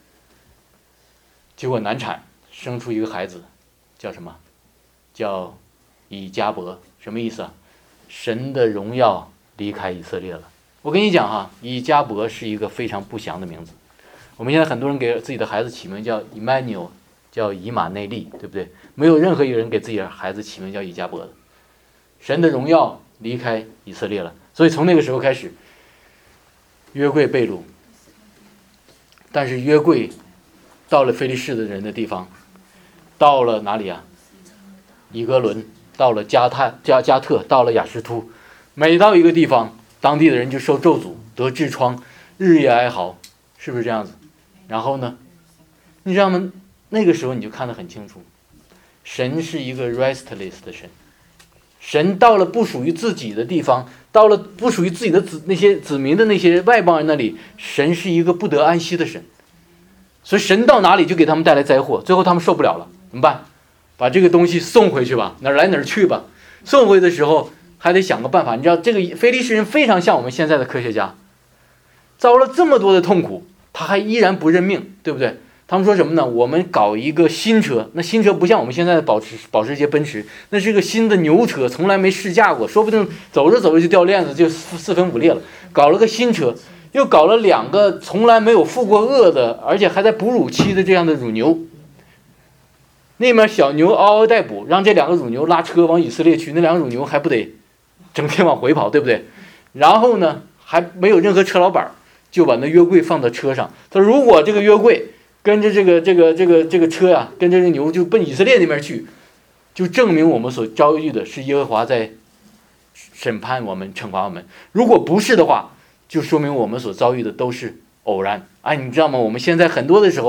结果难产，生出一个孩子，叫什么？叫以迦伯。什么意思啊？神的荣耀离开以色列了。我跟你讲哈，以迦伯是一个非常不祥的名字。我们现在很多人给自己的孩子起名叫 Emmanuel， 叫以马内利，对不对？没有任何一个人给自己的孩子起名叫以迦伯的。神的荣耀离开以色列了，所以从那个时候开始，约柜被掳，但是约柜到了非利士的人的地方，到了哪里啊？以哥伦，到了加特，到了雅什突，每到一个地方，当地的人就受咒诅，得痔疮，日夜哀嚎，是不是这样子？然后呢，你知道吗？那个时候你就看得很清楚，神是一个 restless 的神。神到了不属于自己的地方，到了不属于自己的那些子民的那些外邦人那里，神是一个不得安息的神。所以神到哪里就给他们带来灾祸，最后他们受不了了，怎么办？把这个东西送回去吧，哪儿来哪儿去吧。送回的时候还得想个办法。你知道这个非利士人非常像我们现在的科学家，遭了这么多的痛苦，他还依然不认命，对不对？他们说什么呢？我们搞一个新车，那新车不像我们现在的保时捷奔驰，那是个新的牛车，从来没试驾过，说不定走着走着就掉链子，就4分5裂了。搞了个新车，又搞了2个从来没有负过轭的，而且还在哺乳期的这样的乳牛。那面小牛嗷嗷待哺，让这2个乳牛拉车往以色列去，那2个乳牛还不得整天往回跑，对不对？然后呢，还没有任何车老板，就把那约柜放到车上。他说如果这个约柜跟着这个车呀，跟着这牛就奔以色列那边去，就证明我们所遭遇的是耶和华在审判我们、惩罚我们。如果不是的话，就说明我们所遭遇的都是偶然。哎，你知道吗？我们现在很多的时候，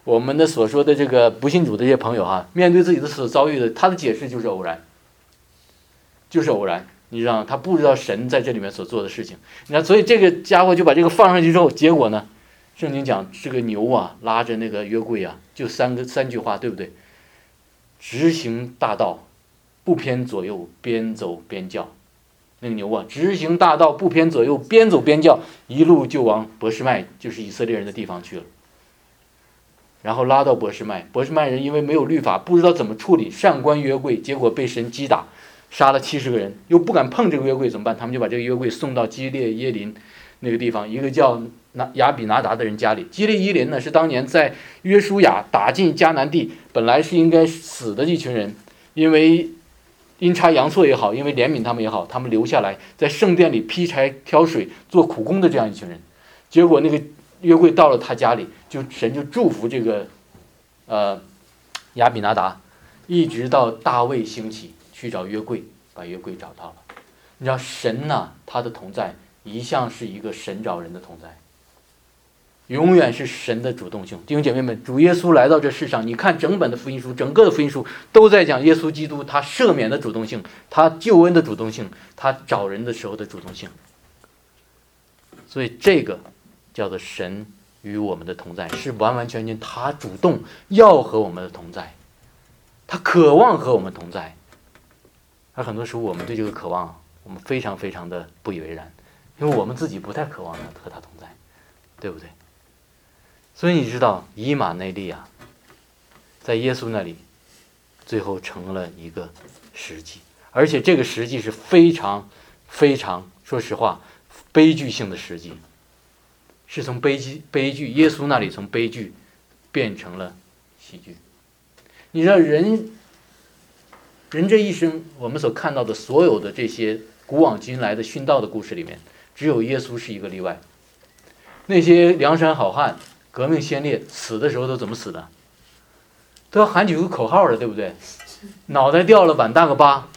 我们的所说的这个不信主的这些朋友哈，面对自己的所遭遇的，他的解释就是偶然，就是偶然。你知道他不知道神在这里面所做的事情。那所以这个家伙就把这个放上去之后，结果呢，圣经讲这个牛啊拉着那个约柜啊，就三句话，对不对？直行大道，不偏左右，边走边叫。那个牛啊，直行大道，不偏左右，边走边叫，一路就往伯示麦，就是以色列人的地方去了。然后拉到伯示麦，伯示麦人因为没有律法，不知道怎么处理，擅关约柜，结果被神击打，杀了70个人，又不敢碰这个约柜，怎么办？他们就把这个约柜送到基列耶林那个地方，一个叫亚比拿达的人家里。基列耶林呢，是当年在约书亚打进迦南地，本来是应该死的一群人，因为阴差阳错也好，因为怜悯他们也好，他们留下来在圣殿里劈柴挑水做苦工的这样一群人。结果那个约柜到了他家里，神就祝福这个亚比拿达，一直到大卫兴起去找约柜，把约柜找到了。你知道神呢，他的同在一向是一个神找人的同在，永远是神的主动性。弟兄姐妹们，主耶稣来到这世上，你看整本的福音书，整个的福音书都在讲耶稣基督他赦免的主动性，他救恩的主动性，他找人的时候的主动性。所以这个叫做神与我们的同在，是完完全全他主动要和我们的同在，他渴望和我们同在。而很多时候我们对这个渴望，我们非常非常的不以为然，因为我们自己不太渴望和他同在，对不对？所以你知道以马内利啊，在耶稣那里最后成了一个实际，而且这个实际是非常非常，说实话，悲剧性的实际，是从悲剧耶稣那里从悲剧变成了喜剧。你知道人这一生，我们所看到的所有的这些古往今来的殉道的故事里面，只有耶稣是一个例外。那些梁山好汉、革命先烈死的时候都怎么死的？都要喊几个口号的，对不对？脑袋掉了碗大个疤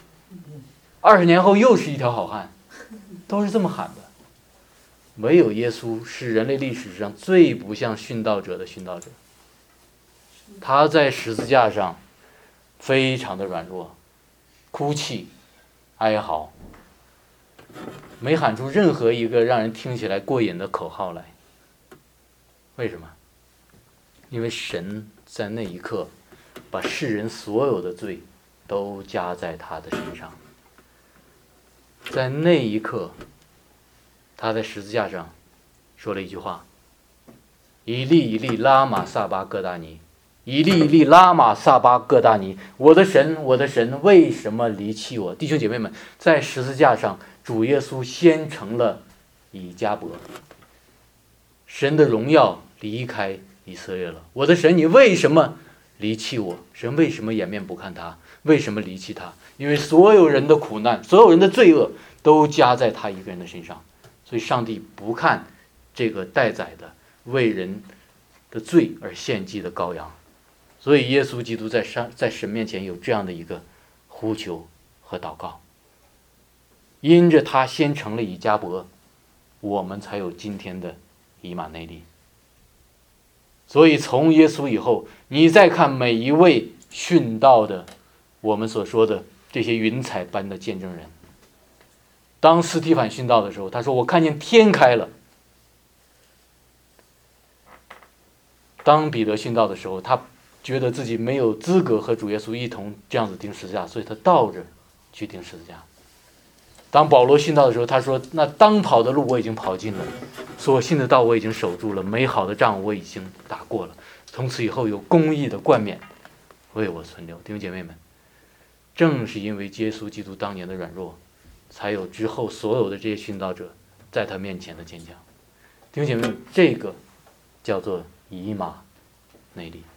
，20年后又是一条好汉，都是这么喊的。唯有耶稣是人类历史上最不像殉道者的殉道者。他在十字架上非常的软弱，哭泣哀嚎，没喊出任何一个让人听起来过瘾的口号来。为什么？因为神在那一刻把世人所有的罪都加在他的身上。在那一刻，他在十字架上说了一句话：以利以利拉玛撒巴各大尼，以利以利拉玛撒巴各大尼，我的神，我的神，为什么离弃我？弟兄姐妹们，在十字架上，主耶稣先成了以迦伯，神的荣耀离开以色列了。我的神，你为什么离弃我？神为什么掩面不看他？为什么离弃他？因为所有人的苦难，所有人的罪恶都加在他一个人的身上。所以上帝不看这个待宰的为人的罪而献祭的羔羊。所以耶稣基督在神面前有这样的一个呼求和祷告。因着他先成了以迦伯，我们才有今天的以马内利。所以从耶稣以后，你再看每一位殉道的，我们所说的这些云彩般的见证人，当司提反殉道的时候，他说我看见天开了。当彼得殉道的时候，他觉得自己没有资格和主耶稣一同这样子钉十字架，所以他倒着去钉十字架。当保罗殉道的时候，他说那当跑的路我已经跑尽了，所信的道我已经守住了，美好的仗我已经打过了，从此以后有公义的冠冕为我存留。弟兄姐妹们，正是因为耶稣基督当年的软弱，才有之后所有的这些殉道者在他面前的坚强。弟兄姐妹们，这个叫做以马内利。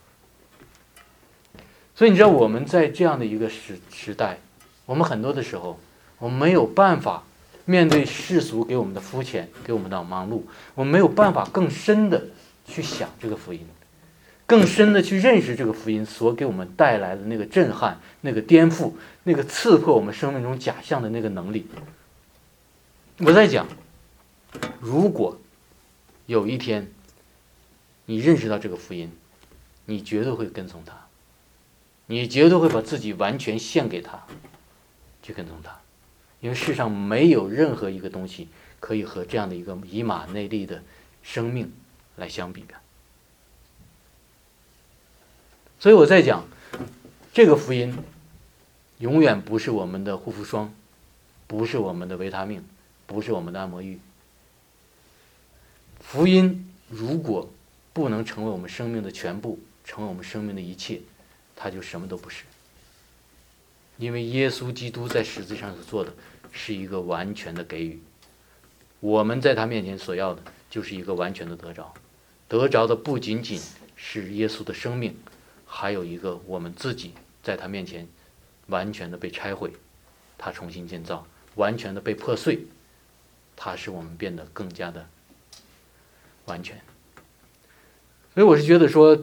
所以你知道我们在这样的一个时代，我们很多的时候我们没有办法面对世俗给我们的肤浅，给我们的忙碌，我们没有办法更深的去想这个福音，更深的去认识这个福音所给我们带来的那个震撼，那个颠覆，那个刺破我们生命中假象的那个能力。我在讲，如果有一天你认识到这个福音， 你绝对会跟从他，你绝对会把自己完全献给他，去跟从他。因为世上没有任何一个东西可以和这样的一个以马内利的生命来相比的。所以我在讲，这个福音永远不是我们的护肤霜，不是我们的维他命，不是我们的按摩浴。福音如果不能成为我们生命的全部，成为我们生命的一切，它就什么都不是。因为耶稣基督在十字上所做的是一个完全的给予，我们在他面前所要的就是一个完全的得着。得着的不仅仅是耶稣的生命，还有一个我们自己在他面前完全的被拆毁，他重新建造，完全的被破碎，他使我们变得更加的完全。所以我是觉得说，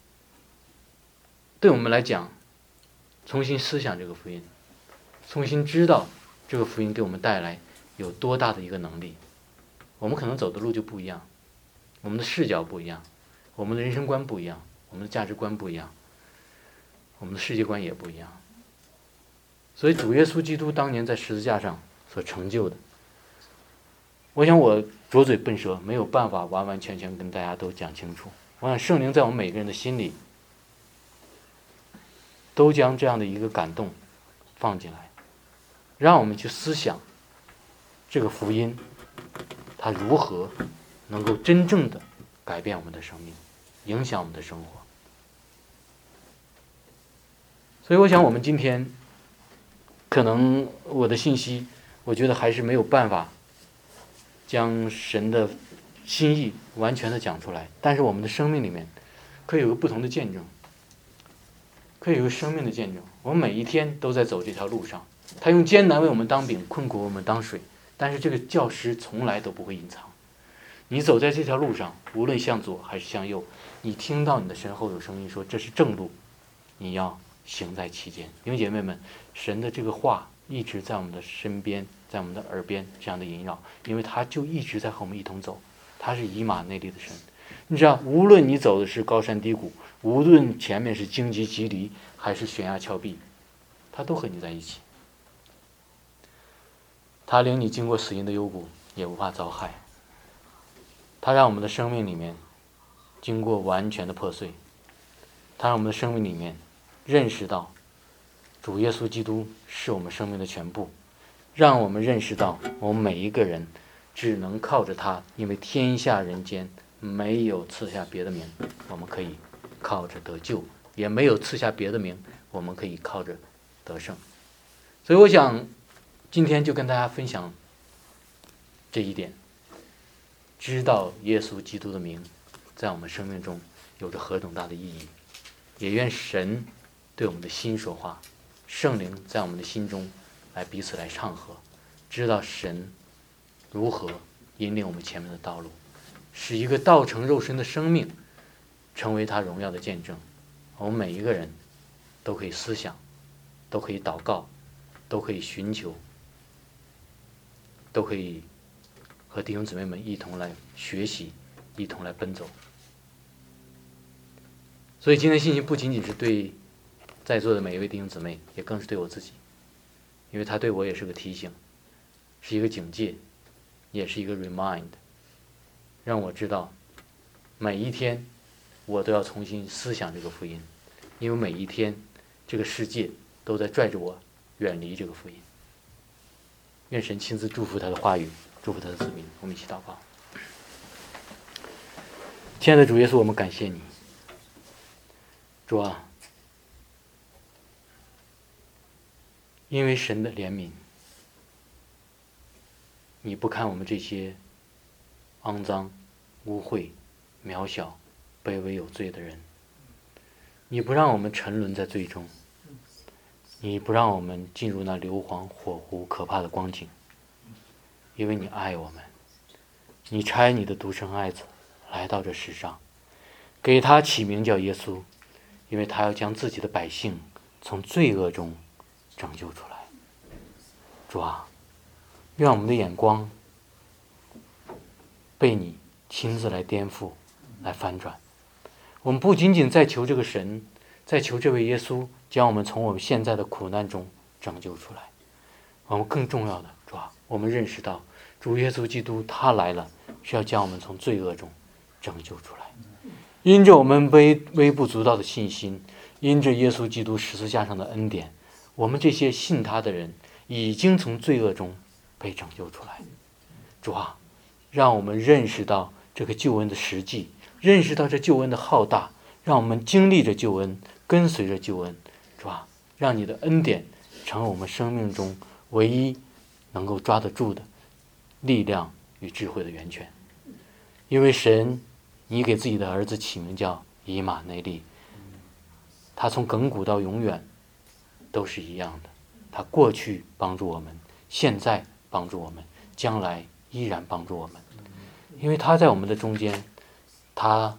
对我们来讲，重新思想这个福音，重新知道这个福音给我们带来有多大的一个能力，我们可能走的路就不一样，我们的视角不一样，我们的人生观不一样，我们的价值观不一样，我们的世界观也不一样。所以主耶稣基督当年在十字架上所成就的，我想我拙嘴笨舌，没有办法完完全全跟大家都讲清楚。我想圣灵在我们每个人的心里都将这样的一个感动放进来，让我们去思想这个福音它如何能够真正的改变我们的生命，影响我们的生活。所以我想我们今天可能我的信息，我觉得还是没有办法将神的心意完全的讲出来，但是我们的生命里面可以有个不同的见证，可以有个生命的见证。我们每一天都在走这条路上，他用艰难为我们当饼，困苦为我们当水，但是这个教师从来都不会隐藏。你走在这条路上，无论向左还是向右，你听到你的身后有声音说这是正路，你要行在其间。弟兄姐妹们，神的这个话一直在我们的身边，在我们的耳边这样的萦绕，因为他就一直在和我们一同走，他是以马内利的神。你知道，无论你走的是高山低谷，无论前面是荆棘棘藜还是悬崖峭壁，他都和你在一起。他领你经过死荫的幽谷，也不怕遭害。他让我们的生命里面经过完全的破碎，他让我们的生命里面认识到主耶稣基督是我们生命的全部，让我们认识到我们每一个人只能靠着他，因为天下人间没有赐下别的名，我们可以靠着得救，也没有赐下别的名，我们可以靠着得胜。所以我想今天就跟大家分享这一点，知道耶稣基督的名在我们生命中有着何等大的意义。也愿神对我们的心说话，圣灵在我们的心中来彼此来唱和，知道神如何引领我们前面的道路，使一个道成肉身的生命成为他荣耀的见证。我们每一个人都可以思想，都可以祷告，都可以寻求，都可以和弟兄姊妹们一同来学习，一同来奔走。所以今天信息不仅仅是对在座的每一位弟兄姊妹，也更是对我自己，因为他对我也是个提醒，是一个警戒，也是一个 remind， 让我知道每一天我都要重新思想这个福音，因为每一天这个世界都在拽着我远离这个福音。愿神亲自祝福他的话语，祝福他的子民。我们一起祷告。亲爱的主耶稣，我们感谢你，主啊，因为神的怜悯，你不看我们这些肮脏、污秽、渺小、卑微有罪的人，你不让我们沉沦在罪中，你不让我们进入那硫磺火湖可怕的光景，因为你爱我们，你差你的独生爱子来到这世上，给他起名叫耶稣，因为他要将自己的百姓从罪恶中拯救出来。主啊，愿我们的眼光被你亲自来颠覆，来翻转。 我们不仅仅在求这个神，在求这位耶稣将我们从我们现在的苦难中拯救出来。我们更重要的，主啊，我们认识到主耶稣基督他来了，是要将我们从罪恶中拯救出来。因着我们微不足道的信心，因着耶稣基督十字架上的恩典，我们这些信他的人已经从罪恶中被拯救出来。主啊，让我们认识到这个救恩的实际，认识到这救恩的浩大，让我们经历着救恩，跟随着救恩。主啊，让你的恩典成为我们生命中唯一能够抓得住的力量与智慧的源泉。因为神，你给自己的儿子起名叫以马内利，他从亘古到永远都是一样的，他过去帮助我们，现在帮助我们，将来依然帮助我们。因为他在我们的中间，他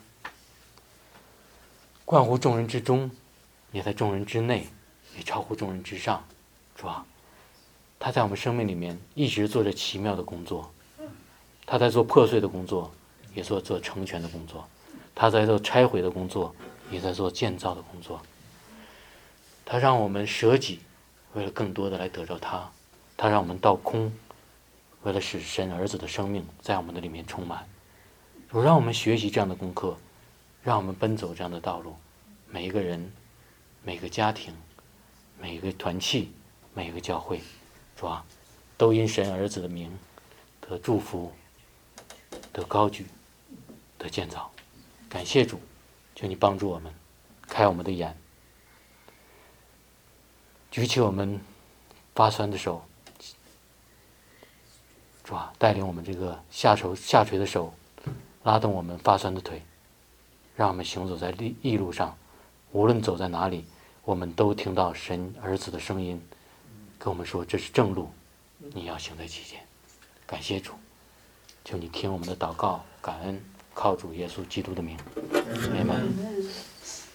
冠乎众人之中，也在众人之内，也超乎众人之上。主啊，他在我们生命里面一直做着奇妙的工作，他在做破碎的工作，也做成全的工作，他在做拆毁的工作，也在做建造的工作。他让我们舍己，为了更多的来得着他；他让我们倒空，为了使神儿子的生命在我们的里面充满。主，让我们学习这样的功课，让我们奔走这样的道路。每一个人，每个家庭，每一个团契，每一个教会，主啊，都因神儿子的名得祝福，得高举，得建造。感谢主，求你帮助我们，开我们的眼，举起我们发酸的手，主啊，带领我们这个下垂的手，拉动我们发酸的腿，让我们行走在义路上，无论走在哪里，我们都听到神儿子的声音跟我们说，这是正路，你要行在其间。感谢主，求你听我们的祷告，感恩，靠主耶稣基督的名，阿们。